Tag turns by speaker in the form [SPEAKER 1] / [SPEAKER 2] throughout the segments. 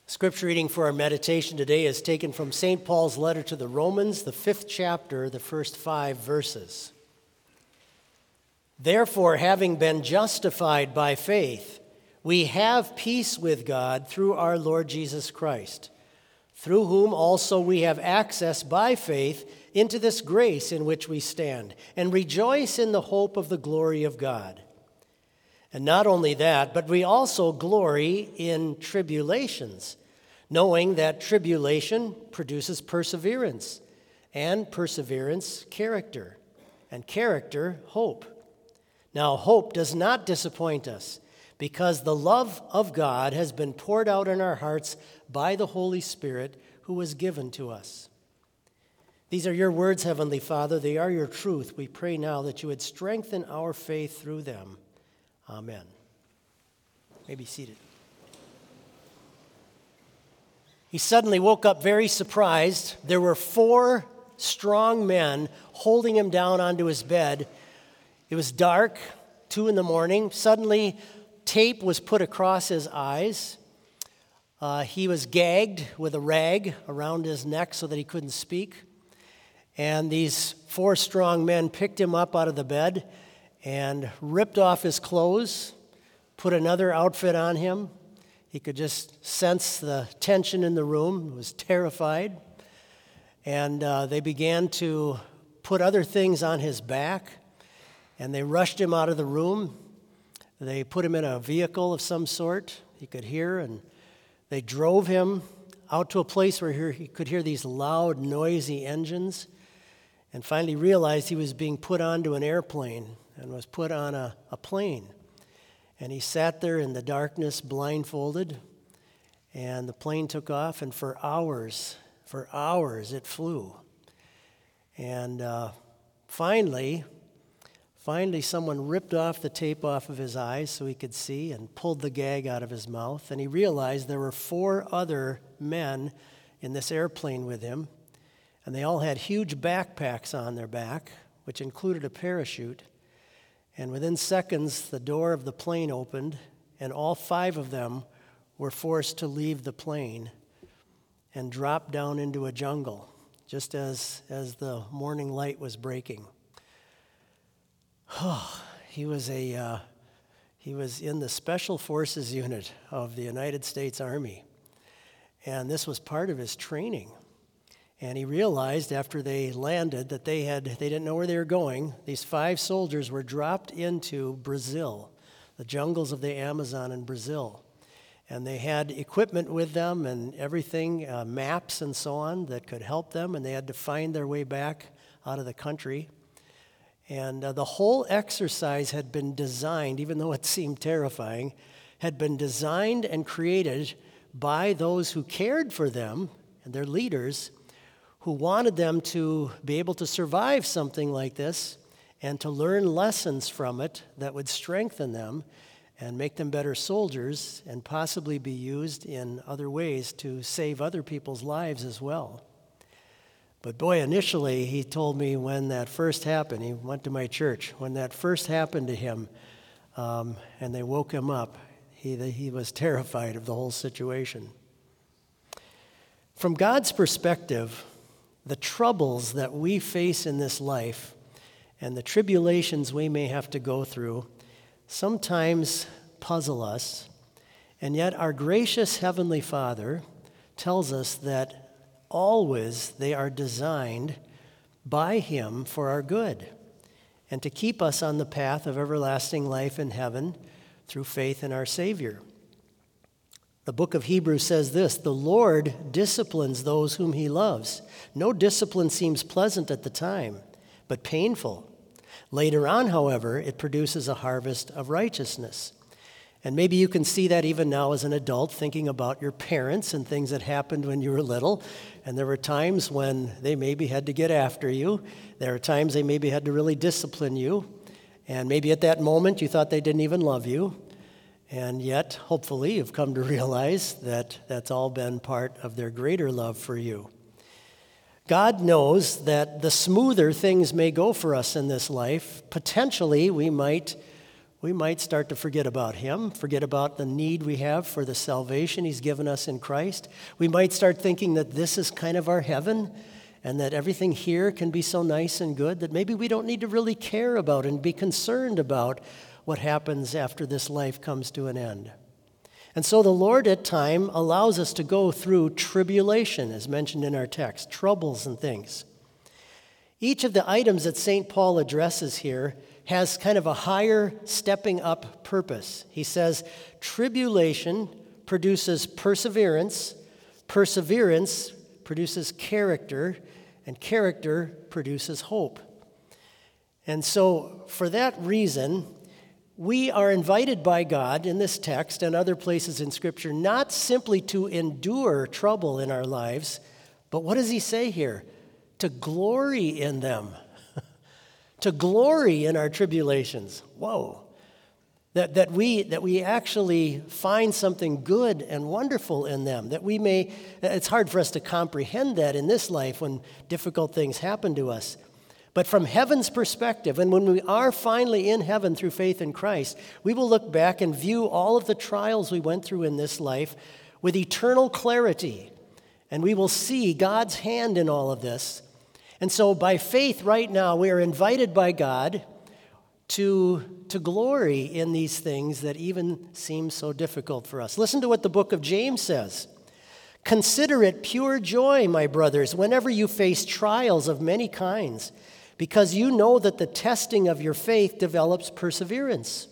[SPEAKER 1] Scripture reading for our meditation today is taken from St. Paul's letter to the Romans, the 5th chapter, the first 5 verses. Therefore, having been justified by faith, we have peace with God through our Lord Jesus Christ, through whom also we have access by faith into this grace in which we stand, and rejoice in the hope of the glory of God. And not only that, but we also glory in tribulations, knowing that tribulation produces perseverance, and perseverance, character, and character, hope. Now, hope does not disappoint us, because the love of God has been poured out in our hearts by the Holy Spirit who was given to us. These are your words, Heavenly Father. They are your truth. We pray now that you would strengthen our faith through them. Amen. You may be seated. He suddenly woke up very surprised. There were 4 strong men holding him down onto his bed. It was dark, 2 a.m. Suddenly, tape was put across his eyes. He was gagged with a rag around his neck so that he couldn't speak. And these 4 strong men picked him up out of the bed and ripped off his clothes, put another outfit on him. He could just sense the tension in the room. He was terrified. And they began to put other things on his back, and they rushed him out of the room. They put him in a vehicle of some sort, he could hear, and they drove him out to a place where he could hear these loud, noisy engines, and finally realized he was being put onto an airplane and was put on a plane. And he sat there in the darkness, blindfolded, and the plane took off, and for hours it flew. And finally someone ripped off the tape off of his eyes so he could see and pulled the gag out of his mouth, and he realized there were 4 other men in this airplane with him, and they all had huge backpacks on their back, which included a parachute. And within seconds, the door of the plane opened, and all 5 of them were forced to leave the plane and drop down into a jungle, just as the morning light was breaking. He was in the Special Forces unit of the United States Army, and this was part of his training. And he realized after they landed that they didn't know where they were going. These 5 soldiers were dropped into Brazil, the jungles of the Amazon in Brazil. And they had equipment with them and everything, maps and so on, that could help them, and they had to find their way back out of the country. And the whole exercise had been designed, even though it seemed terrifying, had been designed and created by those who cared for them and their leaders, who wanted them to be able to survive something like this and to learn lessons from it that would strengthen them and make them better soldiers and possibly be used in other ways to save other people's lives as well. But boy, initially he told me when that first happened, he went to my church, when that first happened to him and they woke him up, he was terrified of the whole situation. From God's perspective, the troubles that we face in this life and the tribulations we may have to go through sometimes puzzle us, and yet our gracious Heavenly Father tells us that always they are designed by Him for our good and to keep us on the path of everlasting life in heaven through faith in our Savior. The book of Hebrews says this: the Lord disciplines those whom He loves. No discipline seems pleasant at the time, but painful. Later on, however, it produces a harvest of righteousness. And maybe you can see that even now as an adult, thinking about your parents and things that happened when you were little. And there were times when they maybe had to get after you. There were times they maybe had to really discipline you. And maybe at that moment you thought they didn't even love you. And yet, hopefully, you've come to realize that that's all been part of their greater love for you. God knows that the smoother things may go for us in this life, potentially we might we might start to forget about Him, forget about the need we have for the salvation He's given us in Christ. We might start thinking that this is kind of our heaven and that everything here can be so nice and good that maybe we don't need to really care about and be concerned about what happens after this life comes to an end. And so the Lord at times allows us to go through tribulation, as mentioned in our text, troubles and things. Each of the items that St. Paul addresses here has kind of a higher stepping up purpose. He says, tribulation produces perseverance, perseverance produces character, and character produces hope. And so for that reason, we are invited by God in this text and other places in Scripture not simply to endure trouble in our lives, but what does he say here? To glory in them. To glory in our tribulations. Whoa. That we actually find something good and wonderful in them. It's hard for us to comprehend that in this life when difficult things happen to us. But from heaven's perspective, and when we are finally in heaven through faith in Christ, we will look back and view all of the trials we went through in this life with eternal clarity. And we will see God's hand in all of this. And so by faith right now, we are invited by God to glory in these things that even seem so difficult for us. Listen to what the book of James says. Consider it pure joy, my brothers, whenever you face trials of many kinds, because you know that the testing of your faith develops perseverance.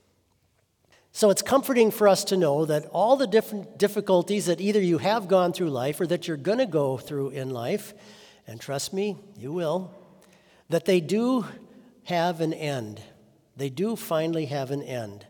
[SPEAKER 1] So it's comforting for us to know that all the different difficulties that either you have gone through life or that you're going to go through in life, and trust me, you will, that they do have an end. They do finally have an end.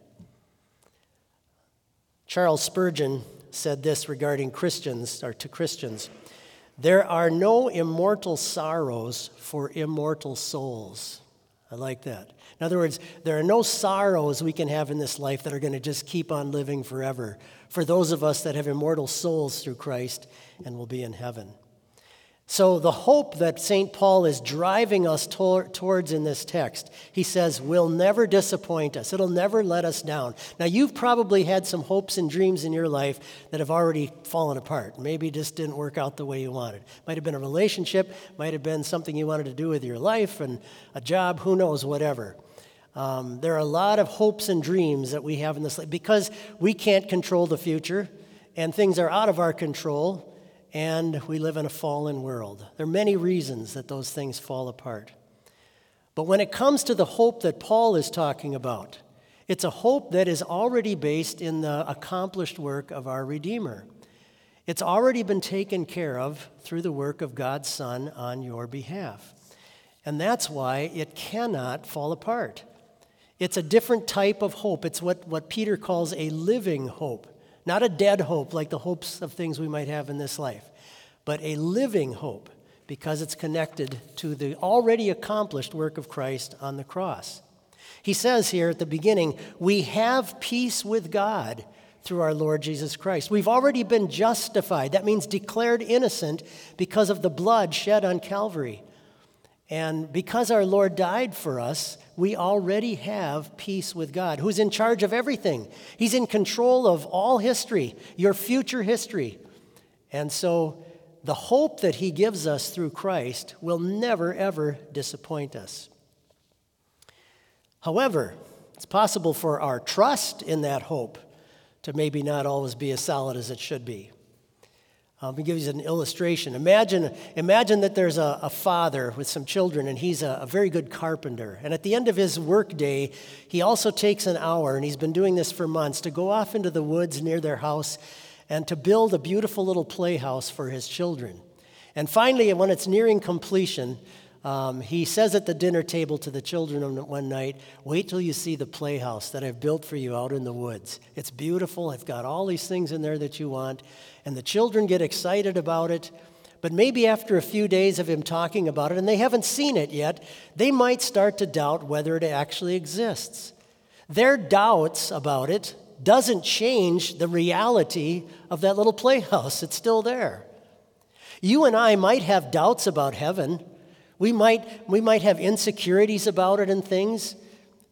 [SPEAKER 1] Charles Spurgeon said this regarding Christians, or to Christians, there are no immortal sorrows for immortal souls. I like that. In other words, there are no sorrows we can have in this life that are going to just keep on living forever for those of us that have immortal souls through Christ and will be in heaven. So the hope that St. Paul is driving us towards in this text, he says, will never disappoint us. It'll never let us down. Now, you've probably had some hopes and dreams in your life that have already fallen apart. Maybe just didn't work out the way you wanted. Might have been a relationship, might have been something you wanted to do with your life and a job, who knows, whatever. There are a lot of hopes and dreams that we have in this life because we can't control the future and things are out of our control. And we live in a fallen world. There are many reasons that those things fall apart. But when it comes to the hope that Paul is talking about, it's a hope that is already based in the accomplished work of our Redeemer. It's already been taken care of through the work of God's Son on your behalf. And that's why it cannot fall apart. It's a different type of hope. It's what Peter calls a living hope. Not a dead hope like the hopes of things we might have in this life, but a living hope because it's connected to the already accomplished work of Christ on the cross. He says here at the beginning, we have peace with God through our Lord Jesus Christ. We've already been justified. That means declared innocent because of the blood shed on Calvary. And because our Lord died for us, we already have peace with God, who's in charge of everything. He's in control of all history, your future history. And so the hope that he gives us through Christ will never, ever disappoint us. However, it's possible for our trust in that hope to maybe not always be as solid as it should be. Let me give you an illustration. Imagine that there's a father with some children, and he's a very good carpenter. And at the end of his work day, he also takes an hour, and he's been doing this for months, to go off into the woods near their house and to build a beautiful little playhouse for his children. And finally, when it's nearing completion, he says at the dinner table to the children one night, wait till you see the playhouse that I've built for you out in the woods. It's beautiful. I've got all these things in there that you want. And the children get excited about it. But maybe after a few days of him talking about it, and they haven't seen it yet, they might start to doubt whether it actually exists. Their doubts about it doesn't change the reality of that little playhouse. It's still there. You and I might have doubts about heaven. We might have insecurities about it and things,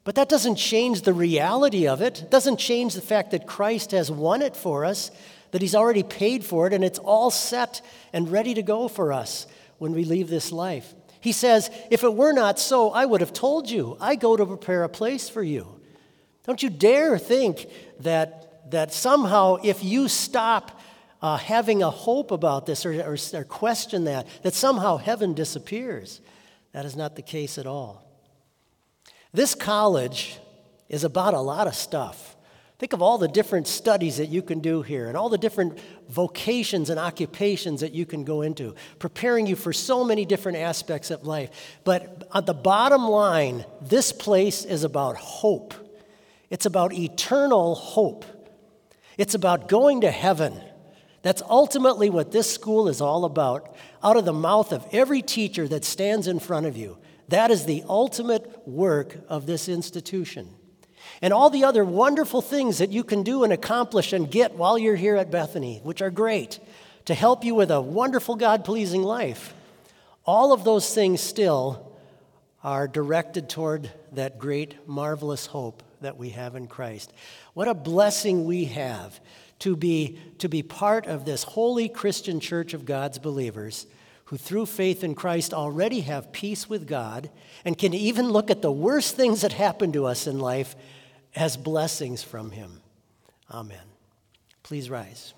[SPEAKER 1] But that doesn't change the reality of it. It doesn't change the fact that Christ has won it for us, that he's already paid for it, and it's all set and ready to go for us when we leave this life. He says, if it were not so, I would have told you. I go to prepare a place for you. Don't you dare think that somehow if you stop having a hope about this or question that somehow heaven disappears. That is not the case at all. This college is about a lot of stuff. Think of all the different studies that you can do here and all the different vocations and occupations that you can go into, preparing you for so many different aspects of life. But at the bottom line, this place is about hope. It's about eternal hope. It's about going to heaven. That's ultimately what this school is all about. Out of the mouth of every teacher that stands in front of you, that is the ultimate work of this institution. And all the other wonderful things that you can do and accomplish and get while you're here at Bethany, which are great, to help you with a wonderful, God-pleasing life, all of those things still are directed toward that great, marvelous hope that we have in Christ. What a blessing we have to be part of this holy Christian church of God's believers who through faith in Christ already have peace with God and can even look at the worst things that happen to us in life as blessings from him. Amen. Please rise.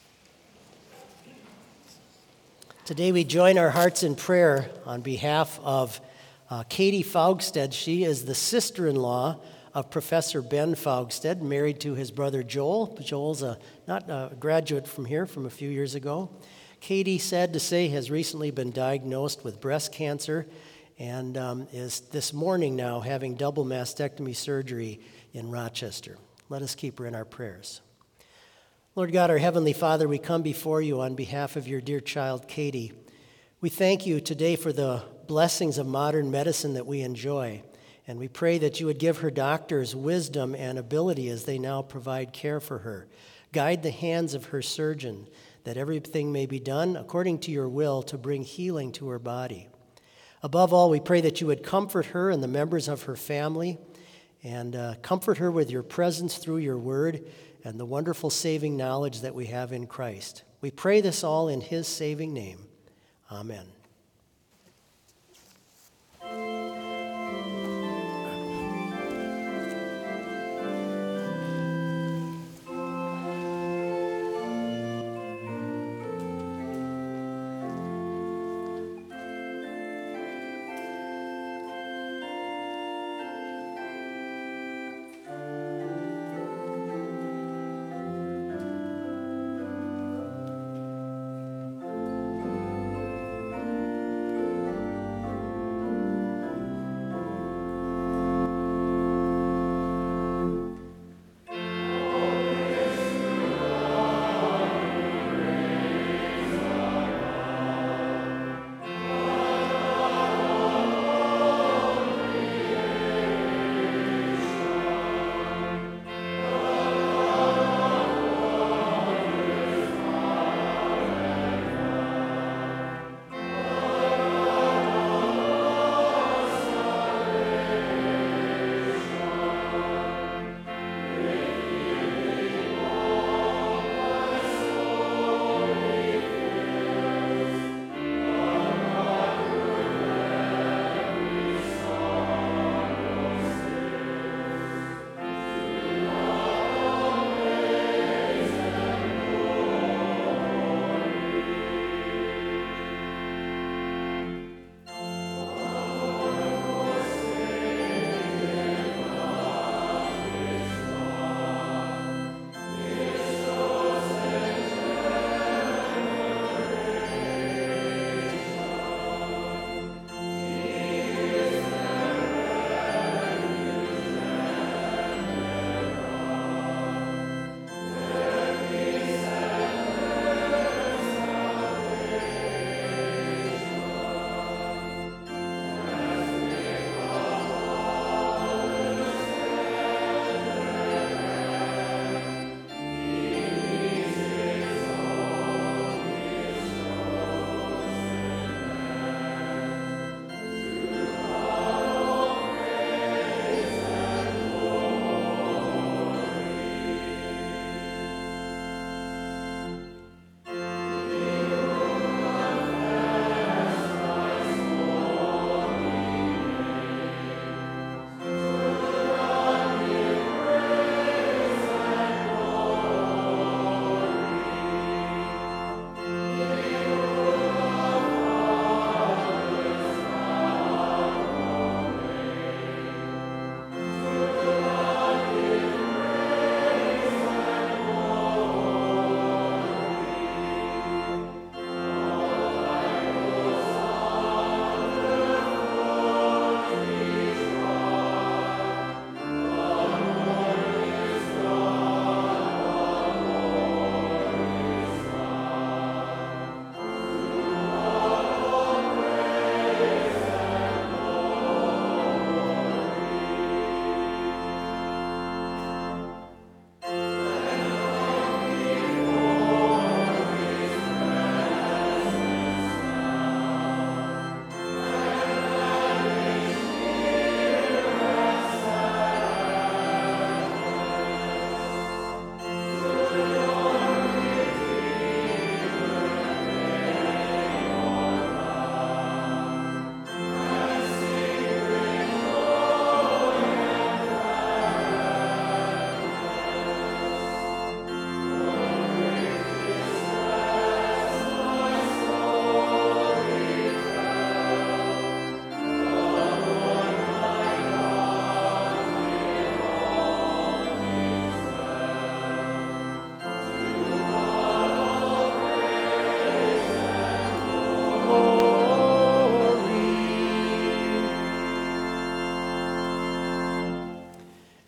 [SPEAKER 1] Today we join our hearts in prayer on behalf of Katie Faugstead. She is the sister-in-law of Professor Ben Faugstead, married to his brother Joel. Joel's not a graduate from here from a few years ago. Katie, sad to say, has recently been diagnosed with breast cancer and is this morning now having double mastectomy surgery in Rochester. Let us keep her in our prayers. Lord God, our Heavenly Father, we come before you on behalf of your dear child, Katie. We thank you today for the blessings of modern medicine that we enjoy, and we pray that you would give her doctors wisdom and ability as they now provide care for her. Guide the hands of her surgeon, that everything may be done according to your will to bring healing to her body. Above all, we pray that you would comfort her and the members of her family, and comfort her with your presence through your word and the wonderful saving knowledge that we have in Christ. We pray this all in his saving name. Amen.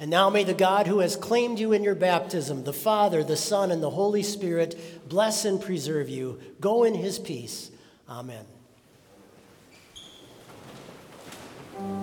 [SPEAKER 1] And now may the God who has claimed you in your baptism, the Father, the Son, and the Holy Spirit, bless and preserve you. Go in his peace. Amen.